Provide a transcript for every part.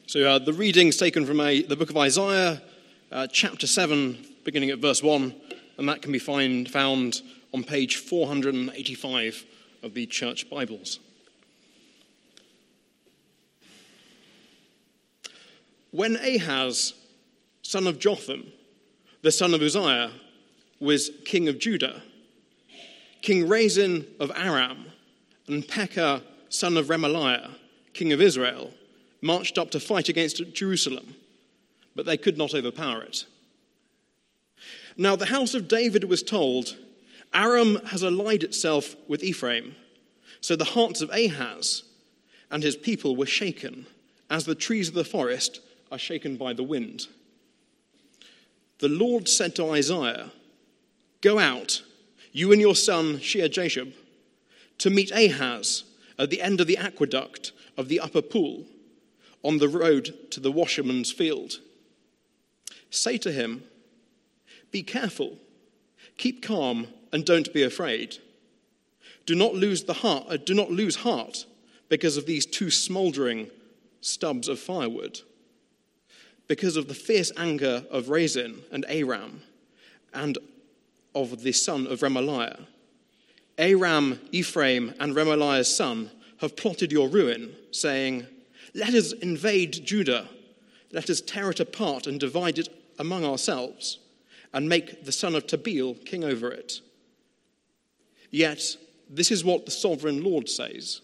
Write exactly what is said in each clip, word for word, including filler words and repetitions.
So uh, the reading's taken from a, the book of Isaiah, uh, chapter seven, beginning at verse one, and that can be find, found on page four hundred eighty-five of the church Bibles. When Ahaz, son of Jotham, the son of Uzziah, was king of Judah, King Rezin of Aram and Pekah, son of Remaliah, king of Israel, marched up to fight against Jerusalem, but they could not overpower it. Now the house of David was told, Aram has allied itself with Ephraim. So the hearts of Ahaz and his people were shaken, as the trees of the forest are shaken by the wind. The Lord said to Isaiah, "Go out, you and your son Shear-Jashub, to meet Ahaz at the end of the aqueduct of the upper pool, on the road to the washerman's field. Say to him, be careful, keep calm, and don't be afraid. Do not lose the heart, uh, do not lose heart because of these two smouldering stubs of firewood, because of the fierce anger of Rezin and Aram, and of the son of Remaliah. Aram, Ephraim, and Remaliah's son have plotted your ruin, saying, let us invade Judah, let us tear it apart and divide it among ourselves, and make the son of Tabeel king over it. Yet this is what the sovereign Lord says.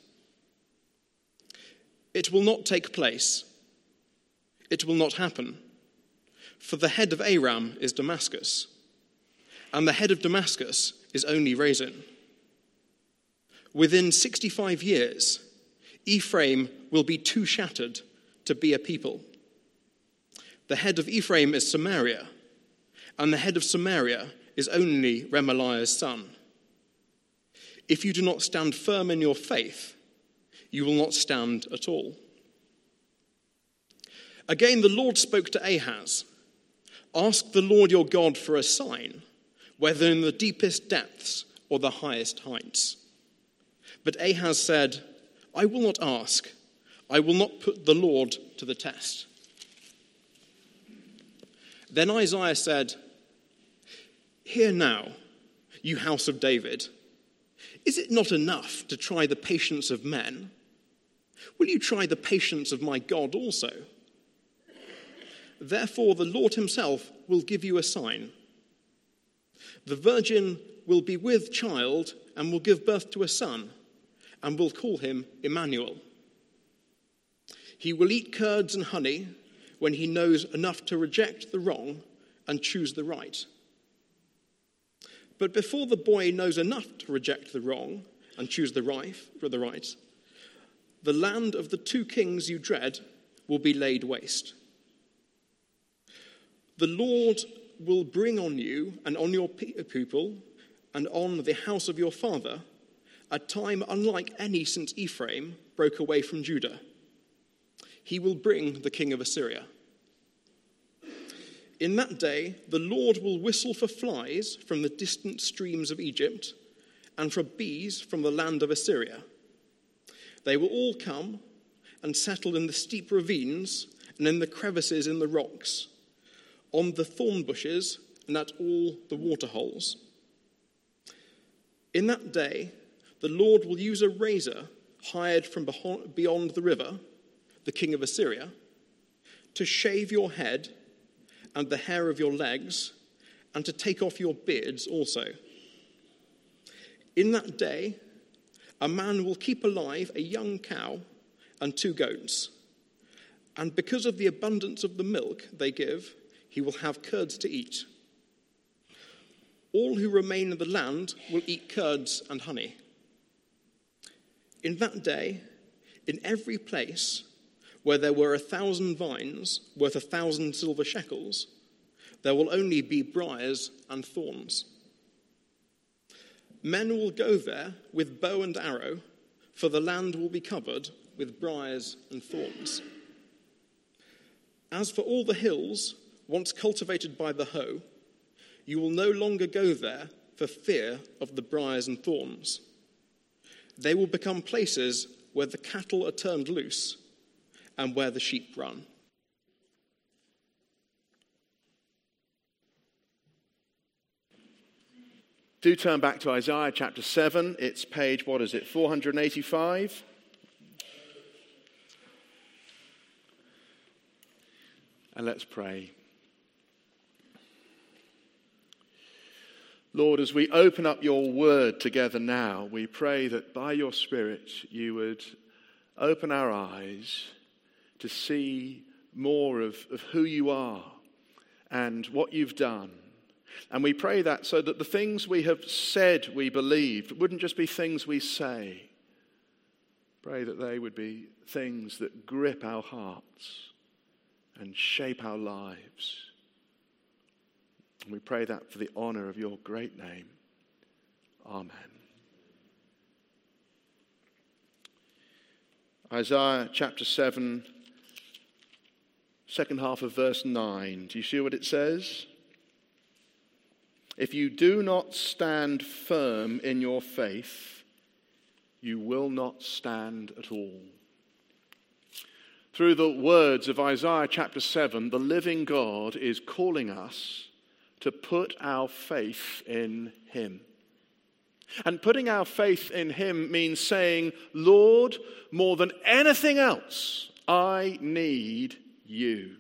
It will not take place. It will not happen. For the head of Aram is Damascus, and the head of Damascus is only Rezin. Within sixty-five years, Ephraim will be too shattered to be a people. The head of Ephraim is Samaria, and the head of Samaria is only Remaliah's son. If you do not stand firm in your faith, you will not stand at all." Again, the Lord spoke to Ahaz, "Ask the Lord your God for a sign, whether in the deepest depths or the highest heights." But Ahaz said, I will not ask. I will not put the Lord to the test. Then Isaiah said, "Hear now, you house of David. Is it not enough to try the patience of men? Will you try the patience of my God also? Therefore the Lord himself will give you a sign. The virgin will be with child and will give birth to a son, and will call him Emmanuel. He will eat curds and honey when he knows enough to reject the wrong and choose the right. But before the boy knows enough to reject the wrong and choose the right, for the right, the land of the two kings you dread will be laid waste. The Lord will bring on you and on your people and on the house of your father a time unlike any since Ephraim broke away from Judah. He will bring the king of Assyria. In that day, the Lord will whistle for flies from the distant streams of Egypt and for bees from the land of Assyria. They will all come and settle in the steep ravines and in the crevices in the rocks, on the thorn bushes and at all the waterholes. In that day, the Lord will use a razor hired from beyond the river, the king of Assyria, to shave your head and the hair of your legs, and to take off your beards also. In that day, a man will keep alive a young cow and two goats, and because of the abundance of the milk they give, he will have curds to eat. All who remain in the land will eat curds and honey. In that day, in every place where there were a thousand vines worth a thousand silver shekels, there will only be briars and thorns. Men will go there with bow and arrow, for the land will be covered with briars and thorns. As for all the hills once cultivated by the hoe, you will no longer go there for fear of the briars and thorns. They will become places where the cattle are turned loose and where the sheep run. Do turn back to Isaiah chapter seven. It's page, what is it, four hundred eighty-five? And let's pray. Lord, as we open up your word together now, we pray that by your Spirit you would open our eyes to see more of, of who you are and what you've done. And we pray that so that the things we have said we believe wouldn't just be things we say. Pray that they would be things that grip our hearts and shape our lives. And we pray that for the honor of your great name. Amen. Isaiah chapter seven, second half of verse nine. Do you see what it says? If you do not stand firm in your faith, you will not stand at all. Through the words of Isaiah chapter seven, the living God is calling us to put our faith in him. And putting our faith in him means saying, Lord, more than anything else, I need you.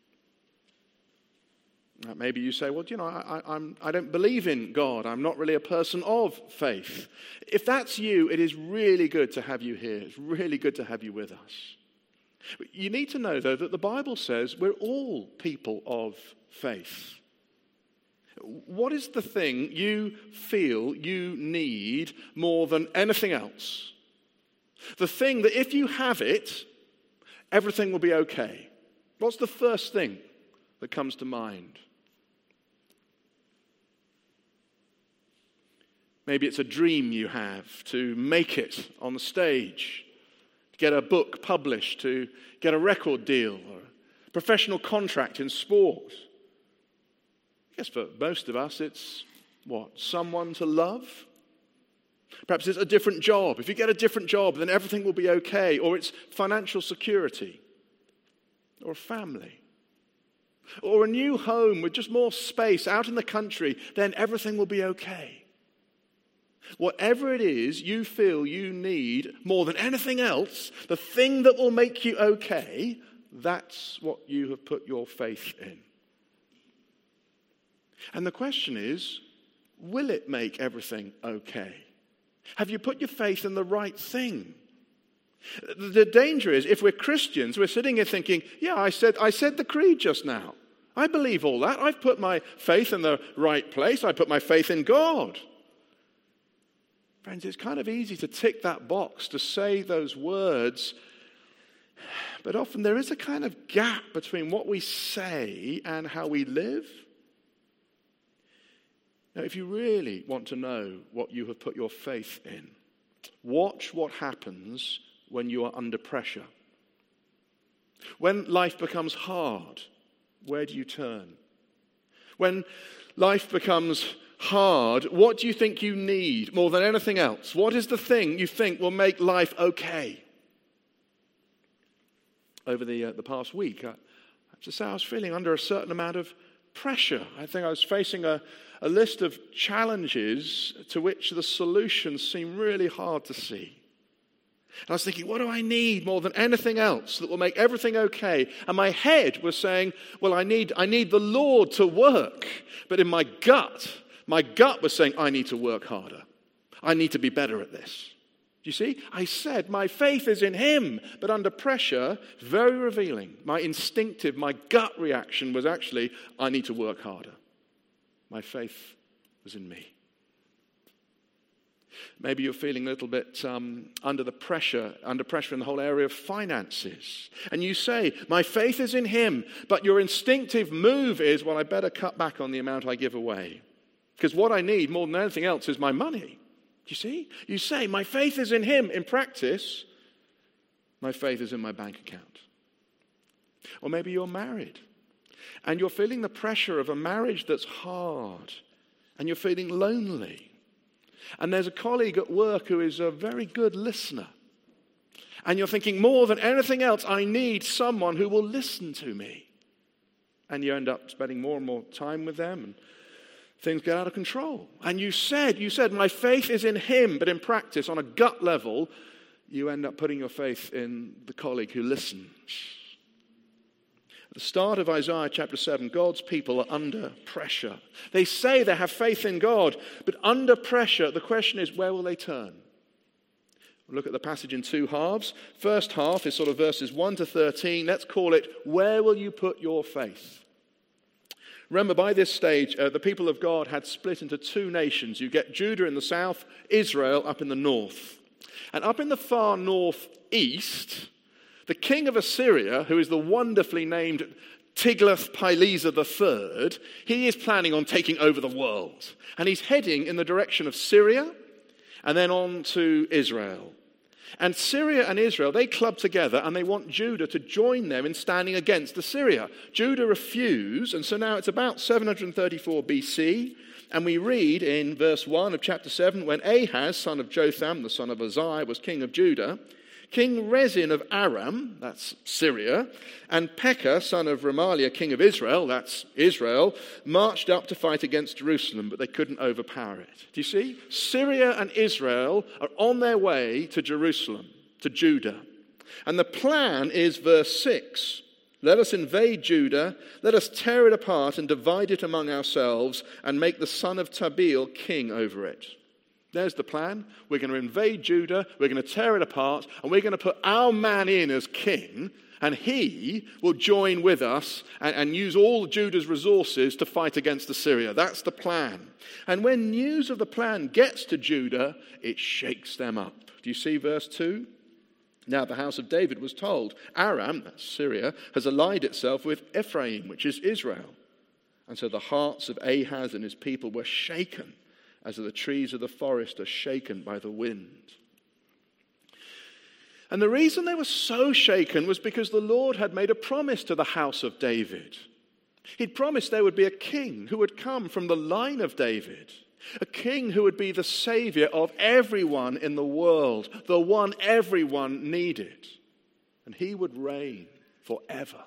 Now, maybe you say, well, you know, I, I, I'm, I don't believe in God. I'm not really a person of faith. If that's you, it is really good to have you here. It's really good to have you with us. But you need to know, though, that the Bible says we're all people of faith. What is the thing you feel you need more than anything else? The thing that if you have it, everything will be okay. What's the first thing that comes to mind? Maybe it's a dream you have to make it on the stage, to get a book published, to get a record deal, or a professional contract in sport. I guess for most of us, it's what? Someone to love? Perhaps it's a different job. If you get a different job, then everything will be okay. Or it's financial security. Or a family. Or a new home with just more space out in the country, then everything will be okay. Whatever it is you feel you need more than anything else, the thing that will make you okay, that's what you have put your faith in. And the question is, will it make everything okay? Have you put your faith in the right thing? The danger is, if we're Christians, we're sitting here thinking, yeah, I said, I said the creed just now. I believe all that. I've put my faith in the right place. I put my faith in God. Friends, it's kind of easy to tick that box, to say those words, but often there is a kind of gap between what we say and how we live. Now, if you really want to know what you have put your faith in, watch what happens when you are under pressure. When life becomes hard, where do you turn? When life becomes hard, what do you think you need more than anything else? What is the thing you think will make life okay? Over the uh, the past week, I, I have to say I was feeling under a certain amount of pressure. I think I was facing a, a list of challenges to which the solutions seemed really hard to see. And I was thinking, what do I need more than anything else that will make everything okay? And my head was saying, well, I need I need the Lord to work. But in my gut, my gut was saying, I need to work harder. I need to be better at this. Do you see? I said, my faith is in him. But under pressure, very revealing. My instinctive, my gut reaction was actually, I need to work harder. My faith was in me. Maybe you're feeling a little bit um, under the pressure, under pressure in the whole area of finances. And you say, my faith is in him. But your instinctive move is, well, I better cut back on the amount I give away. Because what I need more than anything else is my money. Do you see? You say, my faith is in him. In practice, my faith is in my bank account. Or maybe you're married. And you're feeling the pressure of a marriage that's hard. And you're feeling lonely. And there's a colleague at work who is a very good listener. And you're thinking, more than anything else, I need someone who will listen to me. And you end up spending more and more time with them. And things get out of control. And you said, you said, my faith is in him, but in practice, on a gut level, you end up putting your faith in the colleague who listens. At the start of Isaiah chapter seven, God's people are under pressure. They say they have faith in God, but under pressure, the question is, where will they turn? We'll look at the passage in two halves. First half is sort of verses one to thirteen. Let's call it, where will you put your faith? Remember, by this stage, uh, the people of God had split into two nations. You get Judah in the south, Israel up in the north. And up in the far northeast, the king of Assyria, who is the wonderfully named Tiglath-Pileser the third, he is planning on taking over the world. And he's heading in the direction of Syria and then on to Israel. And Syria and Israel, they club together and they want Judah to join them in standing against Assyria. Judah refused, and so now it's about seven hundred thirty-four B C, and we read in verse one of chapter seven, when Ahaz, son of Jotham, the son of Uzziah, was king of Judah, King Rezin of Aram, that's Syria, and Pekah, son of Remaliah, king of Israel, that's Israel, marched up to fight against Jerusalem, but they couldn't overpower it. Do you see? Syria and Israel are on their way to Jerusalem, to Judah. And the plan is verse six. Let us invade Judah, let us tear it apart and divide it among ourselves and make the son of Tabeel king over it. There's the plan. We're going to invade Judah, we're going to tear it apart, and we're going to put our man in as king, and he will join with us and, and use all Judah's resources to fight against Assyria. That's the plan. And when news of the plan gets to Judah, it shakes them up. Do you see verse two? Now the house of David was told, Aram, that's Syria, has allied itself with Ephraim, which is Israel. And so the hearts of Ahaz and his people were shaken, as the trees of the forest are shaken by the wind. And the reason they were so shaken was because the Lord had made a promise to the house of David. He'd promised there would be a king who would come from the line of David, a king who would be the savior of everyone in the world, the one everyone needed. And he would reign forever.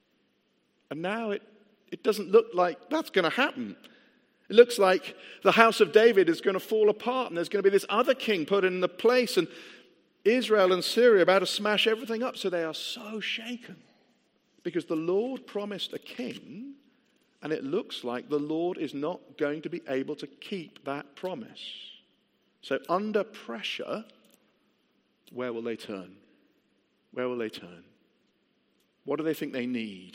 And now it, it doesn't look like that's going to happen. It looks like the house of David is going to fall apart and there's going to be this other king put in the place, and Israel and Syria are about to smash everything up. So they are so shaken because the Lord promised a king, and it looks like the Lord is not going to be able to keep that promise. So under pressure, where will they turn? Where will they turn? What do they think they need?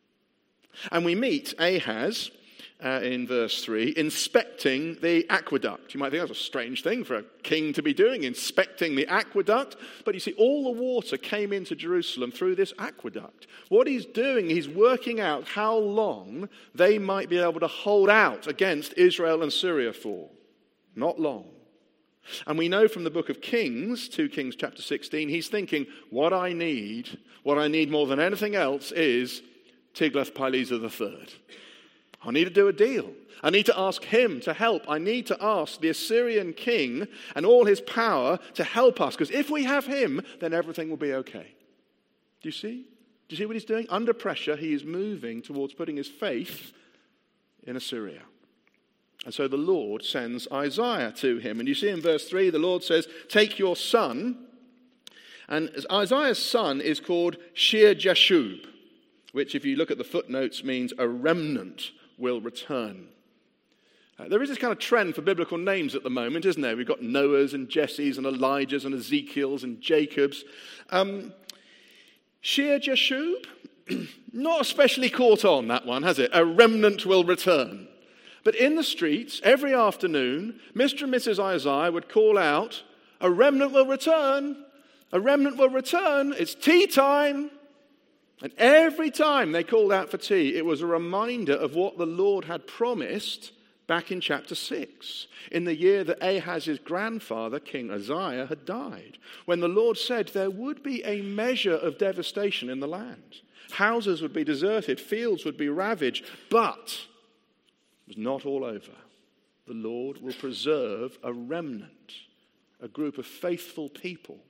And we meet Ahaz Uh, in verse three, inspecting the aqueduct. You might think that's a strange thing for a king to be doing, inspecting the aqueduct. But you see, all the water came into Jerusalem through this aqueduct. What he's doing, he's working out how long they might be able to hold out against Israel and Syria for. Not long. And we know from the book of Kings, two Kings chapter sixteen, he's thinking, what I need, what I need more than anything else is Tiglath-Pileser the third. I need to do a deal. I need to ask him to help. I need to ask the Assyrian king and all his power to help us. Because if we have him, then everything will be okay. Do you see? Do you see what he's doing? Under pressure, he is moving towards putting his faith in Assyria. And so the Lord sends Isaiah to him. And you see in verse three, the Lord says, take your son. And Isaiah's son is called Shear-Jashub, which if you look at the footnotes means a remnant will return. Uh, there is this kind of trend for biblical names at the moment, isn't there? We've got Noahs and Jesses and Elijahs and Ezekiels and Jacobs. Um, Shear-Jashub, not especially caught on, that one, has it? A remnant will return. But in the streets, every afternoon, Mister and Missus Isaiah would call out, a remnant will return, a remnant will return, it's tea time. And every time they called out for tea, it was a reminder of what the Lord had promised back in chapter six, in the year that Ahaz's grandfather, King Uzziah, had died, when the Lord said there would be a measure of devastation in the land. Houses would be deserted, fields would be ravaged, but it was not all over. The Lord will preserve a remnant, a group of faithful people.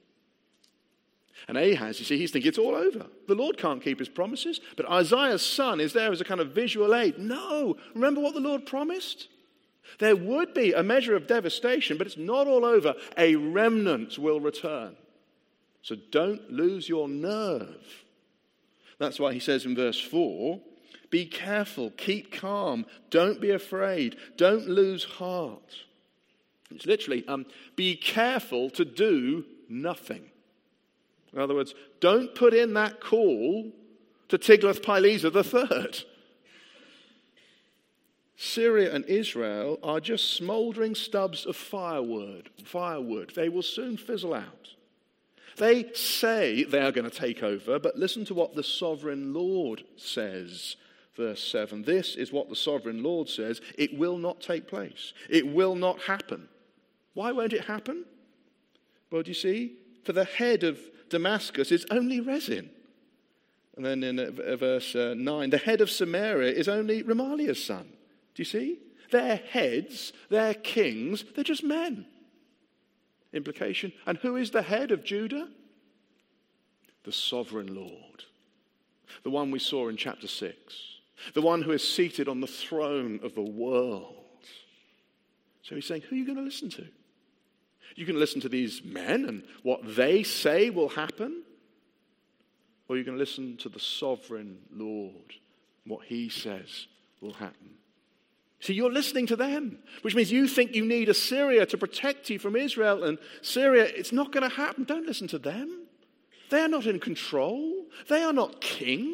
And Ahaz, you see, he's thinking it's all over. The Lord can't keep his promises. But Isaiah's son is there as a kind of visual aid. No, remember what the Lord promised? There would be a measure of devastation, but it's not all over. A remnant will return. So don't lose your nerve. That's why he says in verse four, be careful, keep calm, don't be afraid, don't lose heart. It's literally, um, be careful to do nothing. In other words, don't put in that call to Tiglath-Pileser the third. Syria and Israel are just smouldering stubs of firewood. Firewood. They will soon fizzle out. They say they are going to take over, but listen to what the sovereign Lord says. Verse seven, this is what the sovereign Lord says. It will not take place. It will not happen. Why won't it happen? Well, do you see? For the head of Damascus is only Rezin. And then in uh, verse uh, nine, the head of Samaria is only Remaliah's son. Do you see? Their heads, their kings, they're just men. Implication. And who is the head of Judah? The sovereign Lord. The one we saw in chapter six. The one who is seated on the throne of the world. So he's saying, who are you going to listen to? You can listen to these men and what they say will happen? Or are you going to listen to the sovereign Lord and what he says will happen? See, you're listening to them, which means you think you need Assyria to protect you from Israel, and Syria, it's not going to happen. Don't listen to them. They are not in control. They are not king.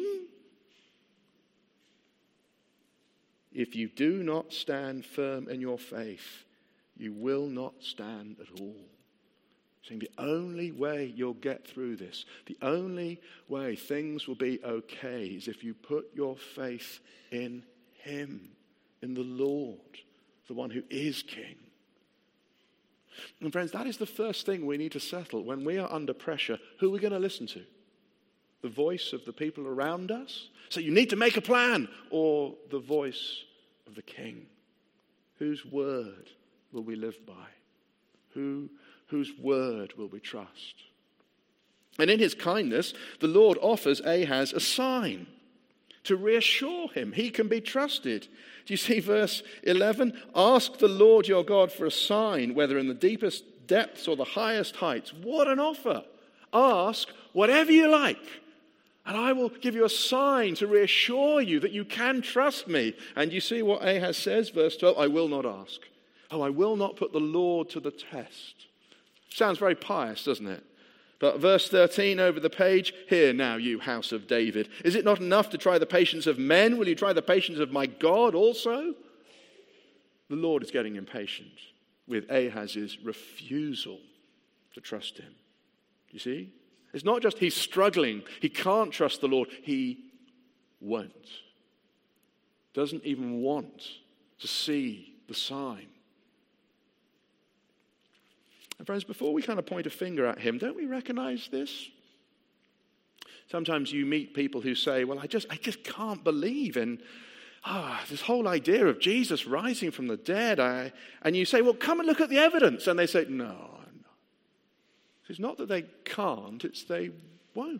If you do not stand firm in your faith, you will not stand at all. Saying the only way you'll get through this, the only way things will be okay is if you put your faith in him, in the Lord, the one who is king. And friends, that is the first thing we need to settle when we are under pressure. Who are we going to listen to? The voice of the people around us? So you need to make a plan. Or the voice of the king? Whose word will we live by? Who, whose word will we trust? And in his kindness, the Lord offers Ahaz a sign to reassure him he can be trusted. Do you see verse eleven? Ask the Lord your God for a sign, whether in the deepest depths or the highest heights. What an offer. Ask whatever you like, and I will give you a sign to reassure you that you can trust me. And you see what Ahaz says, verse twelve, I will not ask. Oh, I will not put the Lord to the test. Sounds very pious, doesn't it? But verse thirteen over the page, hear now, you house of David. Is it not enough to try the patience of men? Will you try the patience of my God also? The Lord is getting impatient with Ahaz's refusal to trust him. You see? It's not just he's struggling. He can't trust the Lord. He won't. Doesn't even want to see the sign. And friends, before we kind of point a finger at him, don't we recognize this? Sometimes you meet people who say, well, I just I just can't believe in ah, this whole idea of Jesus rising from the dead. I, and you say, well, come and look at the evidence. And they say, no, no. It's not that they can't, it's they won't.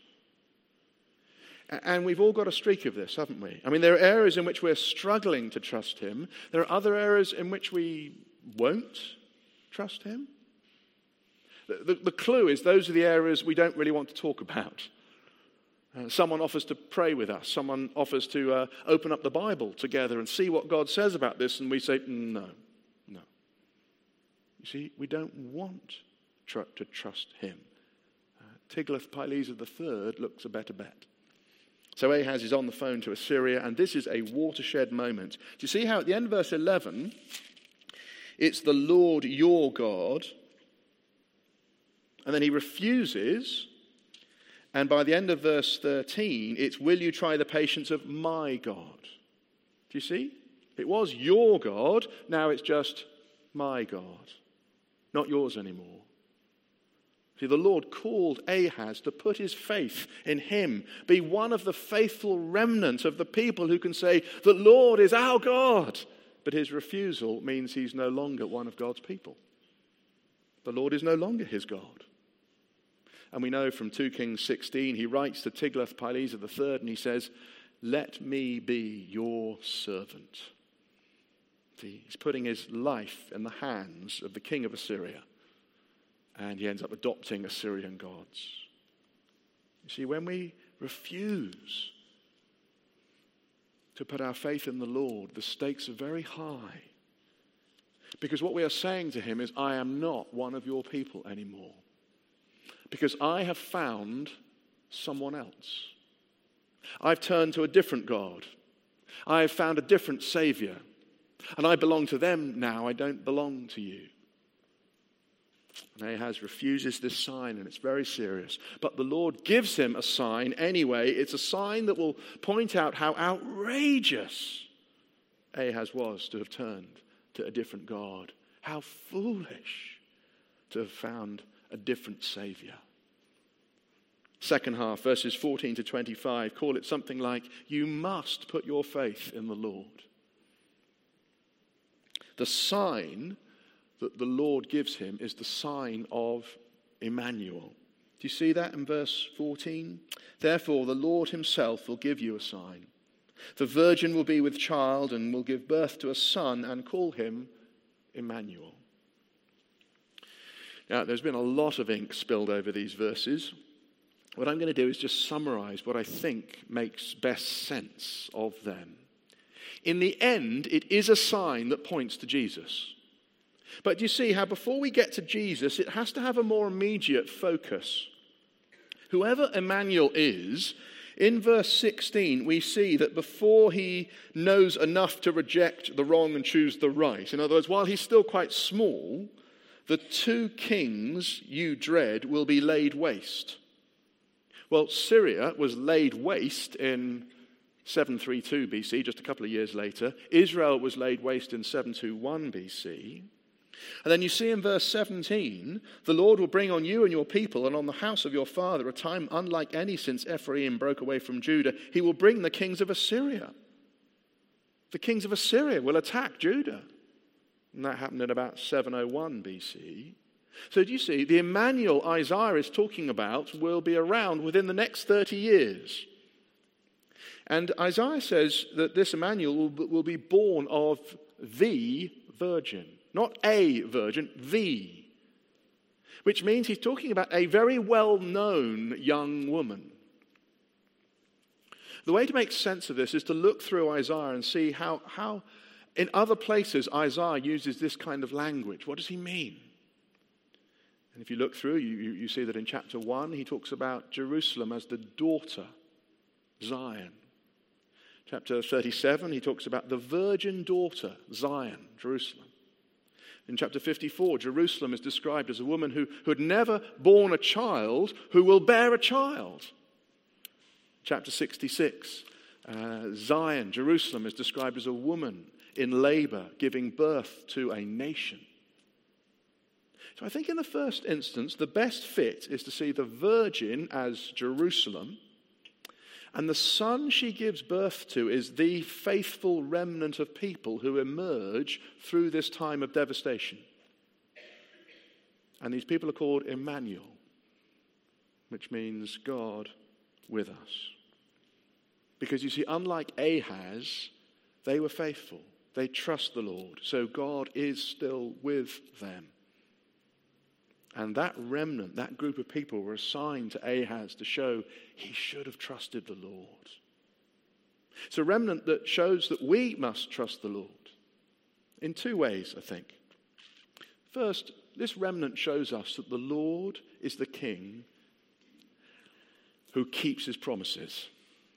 And we've all got a streak of this, haven't we? I mean, there are areas in which we're struggling to trust him. There are other areas in which we won't trust him. The, the, the clue is those are the areas we don't really want to talk about. Uh, someone offers to pray with us. Someone offers to uh, open up the Bible together and see what God says about this. And we say, no, no. You see, we don't want tr- to trust him. Uh, Tiglath-Pileser the third looks a better bet. So Ahaz is on the phone to Assyria, and this is a watershed moment. Do you see how at the end of verse eleven, it's the Lord your God, and then he refuses, and by the end of verse thirteen, it's will you try the patience of my God? Do you see? It was your God, now it's just my God, not yours anymore. See, the Lord called Ahaz to put his faith in him, be one of the faithful remnant of the people who can say, the Lord is our God. But his refusal means he's no longer one of God's people. The Lord is no longer his God. And we know from two Kings sixteen, he writes to Tiglath-Pileser the third, and he says, let me be your servant. He's putting his life in the hands of the king of Assyria. And he ends up adopting Assyrian gods. You see, when we refuse to put our faith in the Lord, the stakes are very high. Because what we are saying to him is, I am not one of your people anymore. Because I have found someone else. I've turned to a different God. I have found a different Savior. And I belong to them now. I don't belong to you. And Ahaz refuses this sign, and it's very serious. But the Lord gives him a sign anyway. It's a sign that will point out how outrageous Ahaz was to have turned to a different God. How foolish to have found a different Savior. Second half, verses fourteen to twenty-five, call it something like, you must put your faith in the Lord. The sign that the Lord gives him is the sign of Emmanuel. Do you see that in verse fourteen? Therefore, the Lord himself will give you a sign. The virgin will be with child and will give birth to a son and call him Emmanuel. Now, there's been a lot of ink spilled over these verses. What I'm going to do is just summarize what I think makes best sense of them. In the end, it is a sign that points to Jesus. But you see how before we get to Jesus, it has to have a more immediate focus. Whoever Emmanuel is, in verse sixteen, we see that before he knows enough to reject the wrong and choose the right, in other words, while he's still quite small, the two kings you dread will be laid waste. Well, Syria was laid waste in seven thirty-two B C, just a couple of years later. Israel was laid waste in seven twenty-one B C. And then you see in verse seventeen, the Lord will bring on you and your people and on the house of your father a time unlike any since Ephraim broke away from Judah. He will bring the kings of Assyria. The kings of Assyria will attack Judah. And that happened in about seven oh one B C. So do you see, the Emmanuel Isaiah is talking about will be around within the next thirty years. And Isaiah says that this Emmanuel will, will be born of the virgin. Not a virgin, the. Which means he's talking about a very well-known young woman. The way to make sense of this is to look through Isaiah and see how, how in other places Isaiah uses this kind of language. What does he mean? And if you look through, you, you, you see that in chapter one, he talks about Jerusalem as the daughter, Zion. Chapter thirty-seven, he talks about the virgin daughter, Zion, Jerusalem. In chapter fifty-four, Jerusalem is described as a woman who, who had never borne a child, who will bear a child. Chapter sixty-six, uh, Zion, Jerusalem, is described as a woman in labor giving birth to a nation. So I think in the first instance, the best fit is to see the virgin as Jerusalem, and the son she gives birth to is the faithful remnant of people who emerge through this time of devastation. And these people are called Emmanuel, which means God with us. Because you see, unlike Ahaz, they were faithful. They trust the Lord. So God is still with them. And that remnant, that group of people were assigned to Ahaz to show he should have trusted the Lord. It's a remnant that shows that we must trust the Lord in two ways, I think. First, this remnant shows us that the Lord is the King who keeps his promises.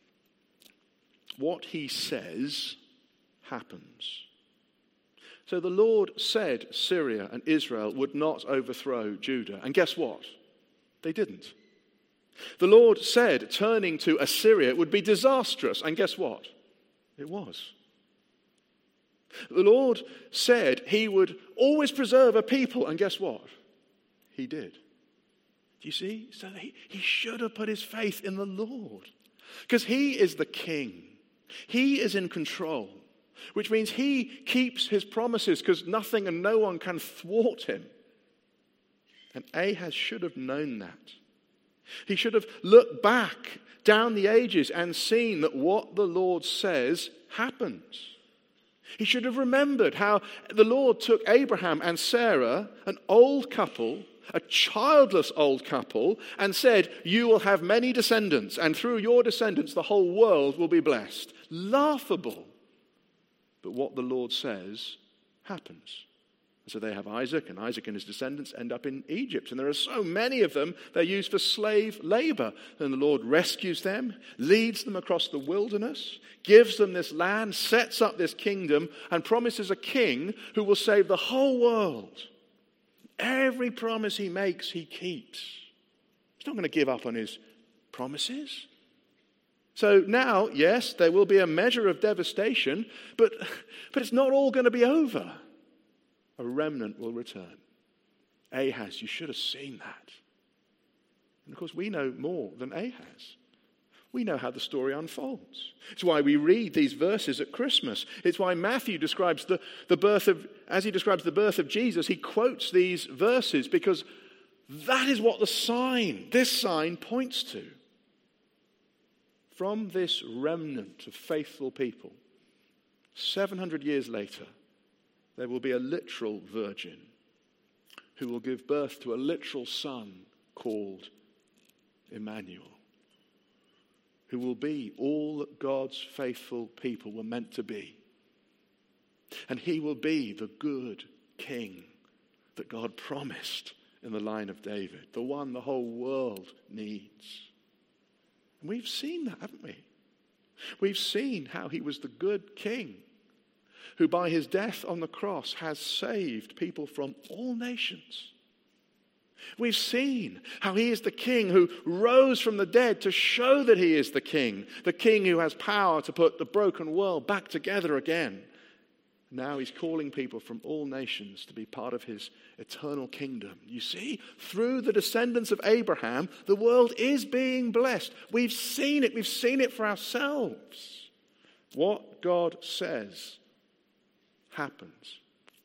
What he says happens. So the Lord said Syria and Israel would not overthrow Judah. And guess what? They didn't. The Lord said turning to Assyria would be disastrous. And guess what? It was. The Lord said he would always preserve a people. And guess what? He did. Do you see? So he, he should have put his faith in the Lord. Because he is the King. He is in control. Which means he keeps his promises because nothing and no one can thwart him. And Ahaz should have known that. He should have looked back down the ages and seen that what the Lord says happens. He should have remembered how the Lord took Abraham and Sarah, an old couple, a childless old couple, and said, you will have many descendants, and through your descendants the whole world will be blessed. Laughable. But what the Lord says happens. So they have Isaac, and Isaac and his descendants end up in Egypt. And there are so many of them, they're used for slave labor. And the Lord rescues them, leads them across the wilderness, gives them this land, sets up this kingdom, and promises a king who will save the whole world. Every promise he makes, he keeps. He's not going to give up on his promises. So now, yes, there will be a measure of devastation, but, but it's not all going to be over. A remnant will return. Ahaz, you should have seen that. And of course, we know more than Ahaz. We know how the story unfolds. It's why we read these verses at Christmas. It's why Matthew describes the, the birth of, as he describes the birth of Jesus, he quotes these verses because that is what the sign, this sign points to. From this remnant of faithful people, seven hundred years later, there will be a literal virgin who will give birth to a literal son called Emmanuel, who will be all that God's faithful people were meant to be. And he will be the good king that God promised in the line of David, the one the whole world needs. And we've seen that, haven't we? We've seen how he was the good king who by his death on the cross has saved people from all nations. We've seen how he is the king who rose from the dead to show that he is the king, the king who has power to put the broken world back together again. Now he's calling people from all nations to be part of his eternal kingdom. You see, through the descendants of Abraham, the world is being blessed. We've seen it. We've seen it for ourselves. What God says happens.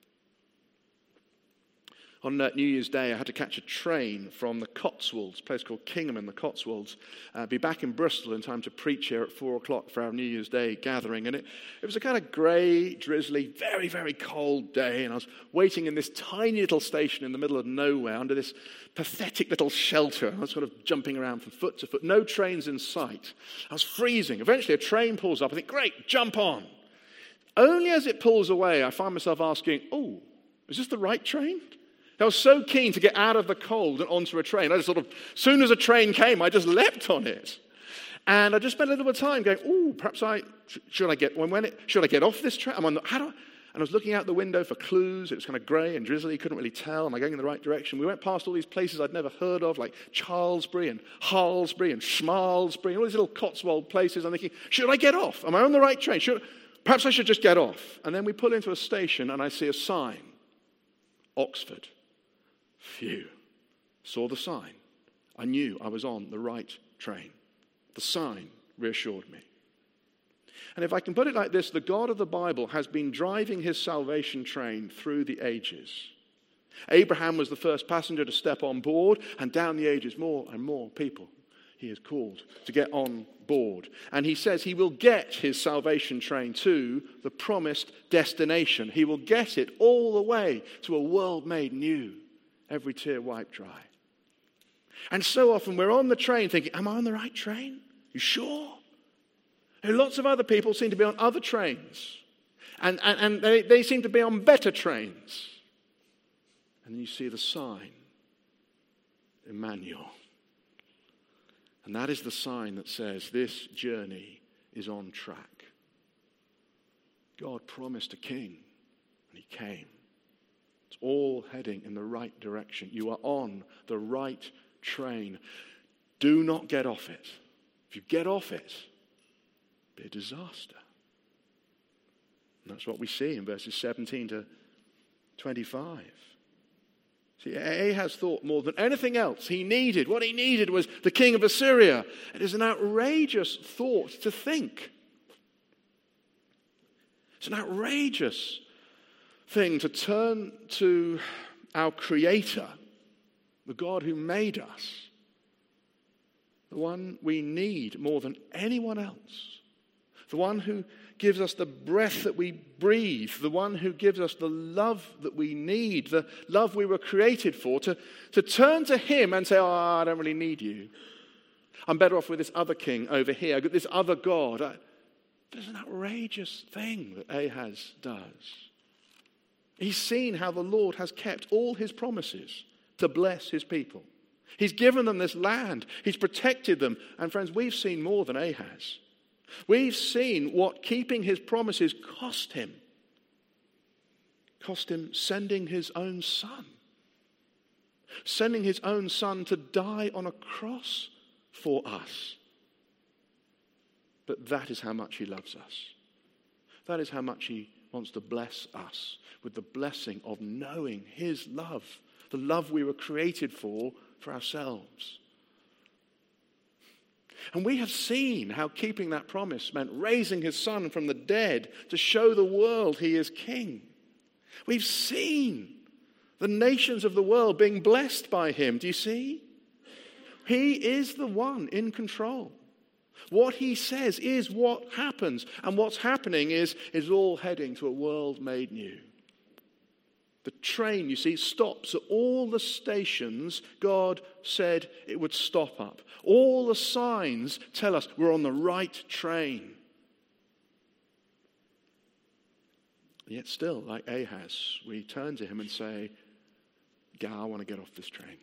On uh, New Year's Day, I had to catch a train from the Cotswolds, a place called Kingham in the Cotswolds, uh, be back in Bristol in time to preach here at four o'clock for our New Year's Day gathering. And it, it was a kind of grey, drizzly, very, very cold day. And I was waiting in this tiny little station in the middle of nowhere under this pathetic little shelter. I was sort of jumping around from foot to foot. No trains in sight. I was freezing. Eventually a train pulls up. I think, great, jump on. Only as it pulls away, I find myself asking, oh, is this the right train? I was so keen to get out of the cold and onto a train. I just sort of, as soon as a train came, I just leapt on it. And I just spent a little bit of time going, oh, perhaps I, should I get, when, when it, should I get off this train? I'm on the, how do I, and I was looking out the window for clues. It was kind of grey and drizzly. Couldn't really tell. Am I going in the right direction? We went past all these places I'd never heard of, like Charlesbury and Harlesbury and Schmalsbury, and all these little Cotswold places. I'm thinking, should I get off? Am I on the right train? Should, perhaps I should just get off. And then we pull into a station and I see a sign, Oxford. Phew. Saw the sign. I knew I was on the right train. The sign reassured me. And if I can put it like this, the God of the Bible has been driving his salvation train through the ages. Abraham was the first passenger to step on board, and down the ages, more and more people he has called to get on board. And he says he will get his salvation train to the promised destination. He will get it all the way to a world made new, every tear wiped dry. And so often we're on the train thinking, am I on the right train? You sure? And lots of other people seem to be on other trains. And, and, and they, they seem to be on better trains. And then you see the sign, Emmanuel. And that is the sign that says this journey is on track. God promised a king, and he came. It's all heading in the right direction. You are on the right train. Do not get off it. If you get off it, it'll be a disaster. And that's what we see in verses seventeen to twenty-five. See, Ahaz thought more than anything else he needed. What he needed was the king of Assyria. It is an outrageous thought to think. It's an outrageous thing to turn to our Creator, the God who made us, the one we need more than anyone else, the one who gives us the breath that we breathe, the one who gives us the love that we need, the love we were created for, to, to turn to him and say, oh, I don't really need you. I'm better off with this other king over here. I've got this other God. I, there's an outrageous thing that Ahaz does. He's seen how the Lord has kept all his promises to bless his people. He's given them this land. He's protected them. And friends, we've seen more than Ahaz. We've seen what keeping his promises cost him. Cost him sending his own son. Sending his own son to die on a cross for us. But that is how much he loves us. That is how much he wants to bless us with the blessing of knowing his love, the love we were created for, for ourselves. And we have seen how keeping that promise meant raising his son from the dead to show the world he is king. We've seen the nations of the world being blessed by him. Do you see? He is the one in control. What he says is what happens. And what's happening is, is all heading to a world made new. The train, you see, stops at all the stations God said it would stop up. All the signs tell us we're on the right train. Yet still, like Ahaz, we turn to him and say, God, I want to get off this train.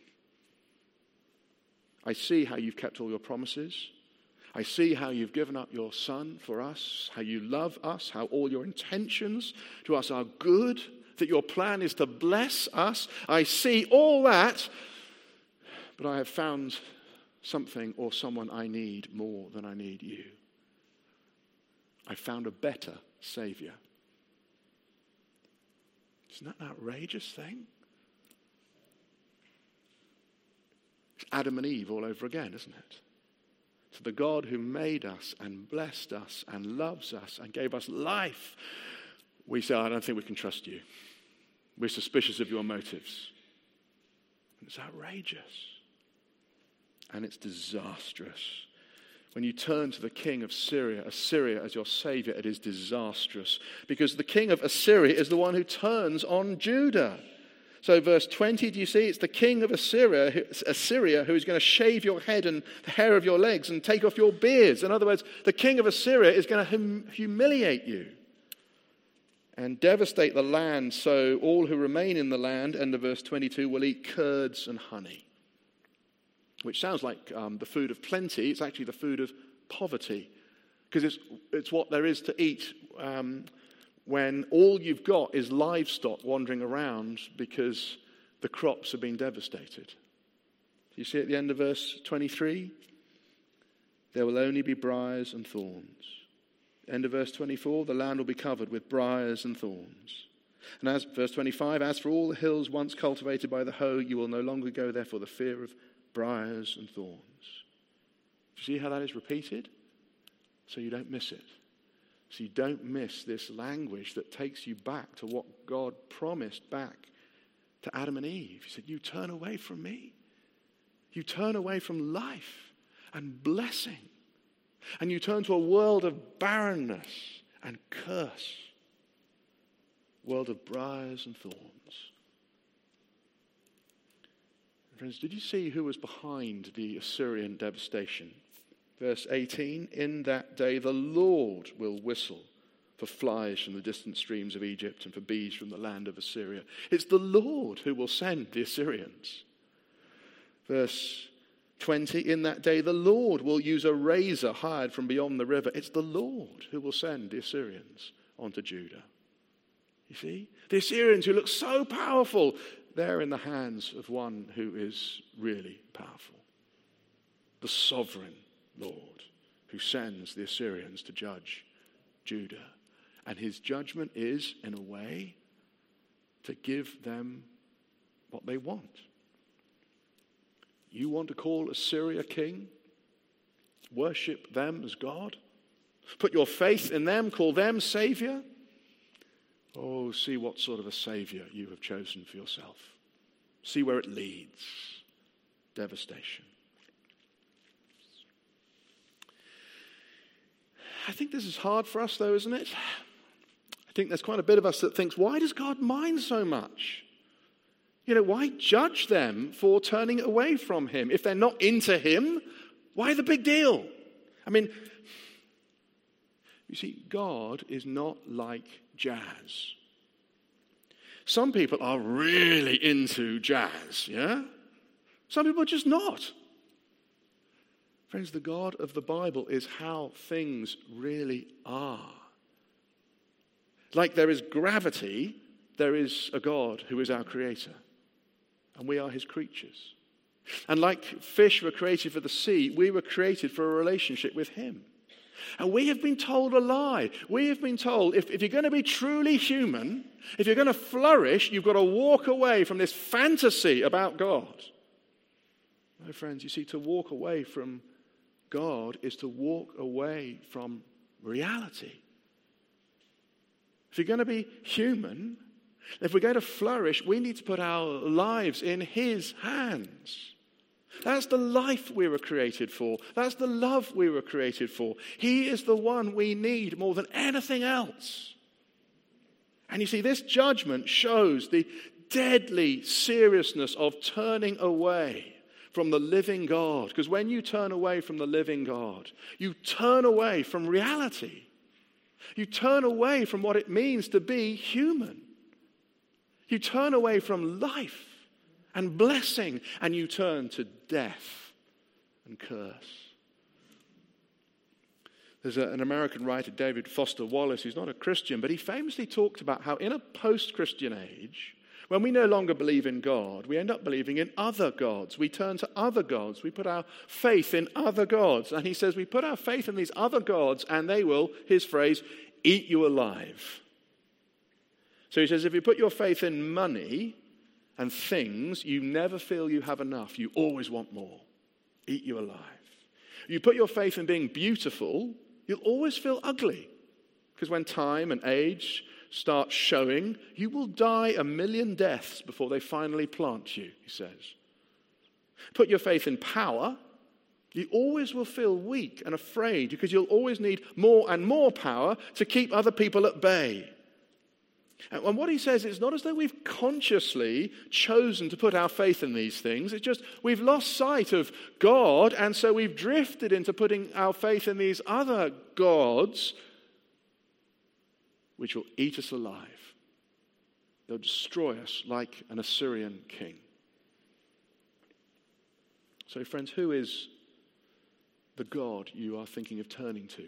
I see how you've kept all your promises. I see how you've given up your son for us, how you love us, how all your intentions to us are good, that your plan is to bless us. I see all that, but I have found something or someone I need more than I need you. I found a better Savior. Isn't that an outrageous thing? It's Adam and Eve all over again, isn't it? To the God who made us and blessed us and loves us and gave us life, we say, I don't think we can trust you. We're suspicious of your motives. It's outrageous. And it's disastrous. When you turn to the king of Syria, Assyria as your savior, it is disastrous. Because the king of Assyria is the one who turns on Judah. So verse twenty, do you see? It's the king of Assyria, who, Assyria who is going to shave your head and the hair of your legs and take off your beards. In other words, the king of Assyria is going to hum- humiliate you and devastate the land, so all who remain in the land, end of verse twenty-two, will eat curds and honey. Which sounds like um, the food of plenty. It's actually the food of poverty. Because it's, it's what there is to eat um, when all you've got is livestock wandering around because the crops have been devastated. Do you see at the end of verse twenty-three? There will only be briars and thorns. End of verse twenty-four, the land will be covered with briars and thorns. And as verse twenty-five, as for all the hills once cultivated by the hoe, you will no longer go there for the fear of briars and thorns. Do you see how that is repeated? So you don't miss it. So you don't miss this language that takes you back to what God promised back to Adam and Eve. He said, you turn away from me. You turn away from life and blessing. And you turn to a world of barrenness and curse. World of briars and thorns. Friends, did you see who was behind the Assyrian devastation? Verse eighteen, in that day the Lord will whistle for flies from the distant streams of Egypt and for bees from the land of Assyria. It's the Lord who will send the Assyrians. Verse twenty, in that day the Lord will use a razor hired from beyond the river. It's the Lord who will send the Assyrians onto Judah. You see? The Assyrians who look so powerful, they're in the hands of one who is really powerful. The sovereign Lord who sends the Assyrians to judge Judah. And his judgment is, in a way, to give them what they want. You want to call Assyria king? Worship them as God? Put your faith in them? Call them savior? Oh, see what sort of a savior you have chosen for yourself. See where it leads. Devastation. I think this is hard for us, though, isn't it? I think there's quite a bit of us that thinks, why does God mind so much? You know, why judge them for turning away from him? If they're not into him, why the big deal? I mean, you see, God is not like jazz. Some people are really into jazz, yeah? Some people are just not. Friends, the God of the Bible is how things really are. Like there is gravity, there is a God who is our creator. And we are his creatures. And like fish were created for the sea, we were created for a relationship with him. And we have been told a lie. We have been told if, if you're going to be truly human, if you're going to flourish, you've got to walk away from this fantasy about God. No, friends, you see, to walk away from God is to walk away from reality. If you're going to be human, if we're going to flourish, we need to put our lives in his hands. That's the life we were created for. That's the love we were created for. He is the one we need more than anything else. And you see, this judgment shows the deadly seriousness of turning away from the living God. Because when you turn away from the living God, you turn away from reality. You turn away from what it means to be human. You turn away from life and blessing, and you turn to death and curse. There's a, an American writer, David Foster Wallace, who's not a Christian, but he famously talked about how in a post-Christian age, when we no longer believe in God, we end up believing in other gods. We turn to other gods. We put our faith in other gods. And he says we put our faith in these other gods and they will, his phrase, eat you alive. So he says if you put your faith in money and things, you never feel you have enough. You always want more. Eat you alive. You put your faith in being beautiful, you'll always feel ugly. Because when time and age start showing, you will die a million deaths before they finally plant you, he says. Put your faith in power, you always will feel weak and afraid because you'll always need more and more power to keep other people at bay. And what he says is not as though we've consciously chosen to put our faith in these things. It's just we've lost sight of God, and so we've drifted into putting our faith in these other gods, which will eat us alive. They'll destroy us like an Assyrian king. So, friends, who is the God you are thinking of turning to?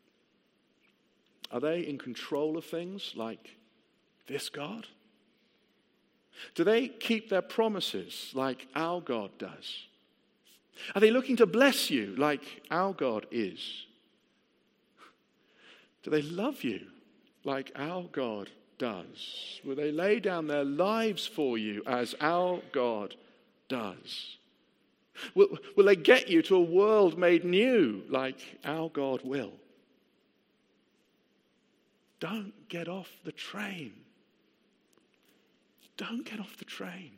Are they in control of things like this God? Do they keep their promises like our God does? Are they looking to bless you like our God is? Do they love you like our God does? Will they lay down their lives for you as our God does? Will, will they get you to a world made new like our God will? Don't get off the train. Don't get off the train.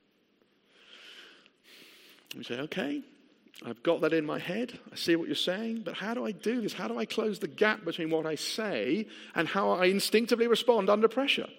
You say, okay, I've got that in my head. I see what you're saying, but how do I do this? How do I close the gap between what I say and how I instinctively respond under pressure?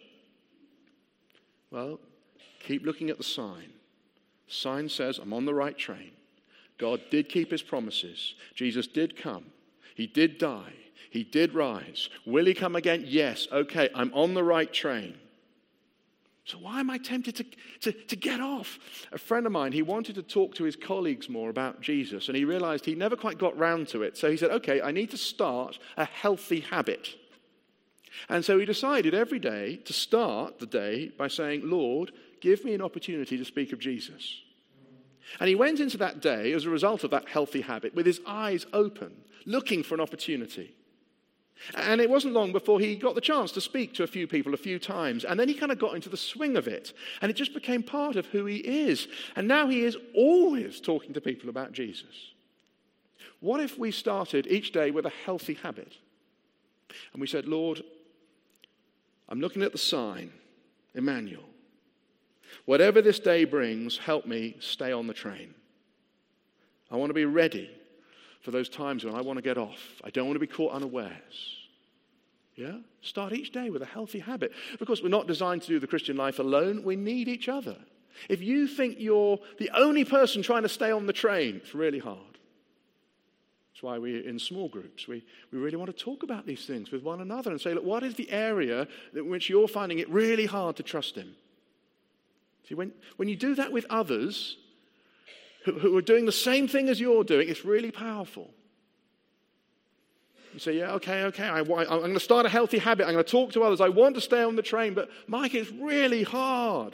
Well, keep looking at the sign. The sign says, I'm on the right train. God did keep his promises. Jesus did come. He did die. He did rise. Will he come again? Yes. Okay, I'm on the right train. So why am I tempted to, to, to get off? A friend of mine, he wanted to talk to his colleagues more about Jesus, and he realized he never quite got round to it. So he said, okay, I need to start a healthy habit. And so he decided every day to start the day by saying, Lord, give me an opportunity to speak of Jesus. And he went into that day as a result of that healthy habit with his eyes open, looking for an opportunity. And it wasn't long before he got the chance to speak to a few people a few times. And then he kind of got into the swing of it. And it just became part of who he is. And now he is always talking to people about Jesus. What if we started each day with a healthy habit? And we said, Lord, I'm looking at the sign, Emmanuel. Whatever this day brings, help me stay on the train. I want to be ready for for those times when I want to get off. I don't want to be caught unawares. Yeah? Start each day with a healthy habit. Of course, we're not designed to do the Christian life alone. We need each other. If you think you're the only person trying to stay on the train, it's really hard. That's why we're in small groups. We, we really want to talk about these things with one another and say, look, what is the area in which you're finding it really hard to trust him? See, when, when you do that with others who, who are doing the same thing as you're doing, it's really powerful. You say, yeah, okay, okay, I, I'm going to start a healthy habit. I'm going to talk to others. I want to stay on the train, but Mike, it's really hard.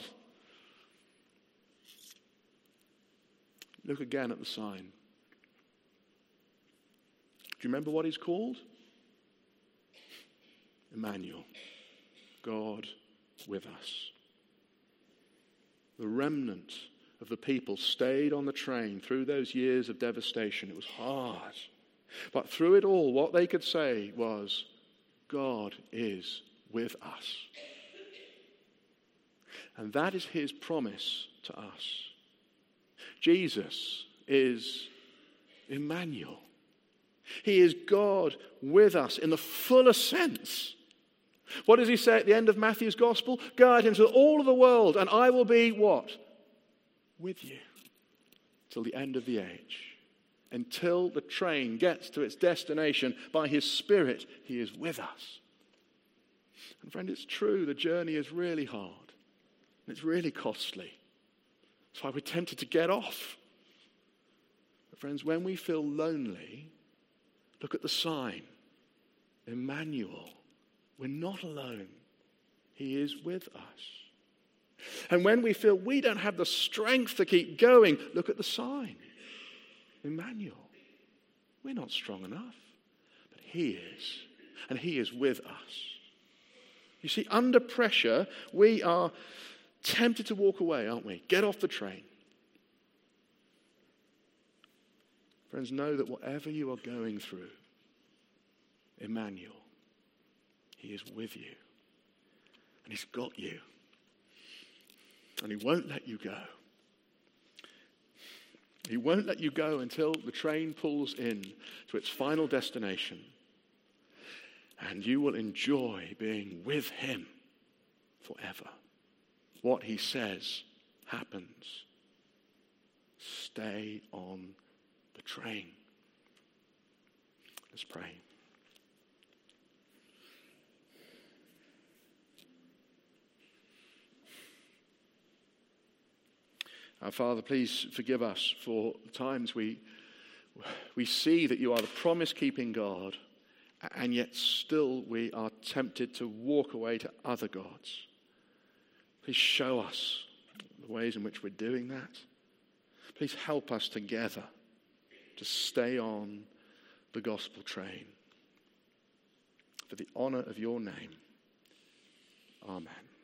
Look again at the sign. Do you remember what he's called? Emmanuel, God with us. The remnant of the people stayed on the train through those years of devastation. It was hard. But through it all, what they could say was, God is with us. And that is his promise to us. Jesus is Emmanuel. He is God with us in the fullest sense. What does he say at the end of Matthew's gospel? Go out into all of the world and I will be what? With you till the end of the age. Until the train gets to its destination, by his Spirit, he is with us. And friend, it's true, the journey is really hard. And it's really costly. That's why we're tempted to get off. But friends, when we feel lonely, look at the sign. Emmanuel. We're not alone. He is with us. And when we feel we don't have the strength to keep going, look at the sign. Emmanuel. We're not strong enough, but he is. And he is with us. You see, under pressure, we are tempted to walk away, aren't we? Get off the train. Friends, know that whatever you are going through, Emmanuel, he is with you. And he's got you. And he won't let you go. He won't let you go until the train pulls in to its final destination. And you will enjoy being with him forever. What he says happens. Stay on the train. Let's pray. Our Father, please forgive us for the times we, we see that you are the promise-keeping God, and yet still we are tempted to walk away to other gods. Please show us the ways in which we're doing that. Please help us together to stay on the gospel train. For the honor of your name. Amen.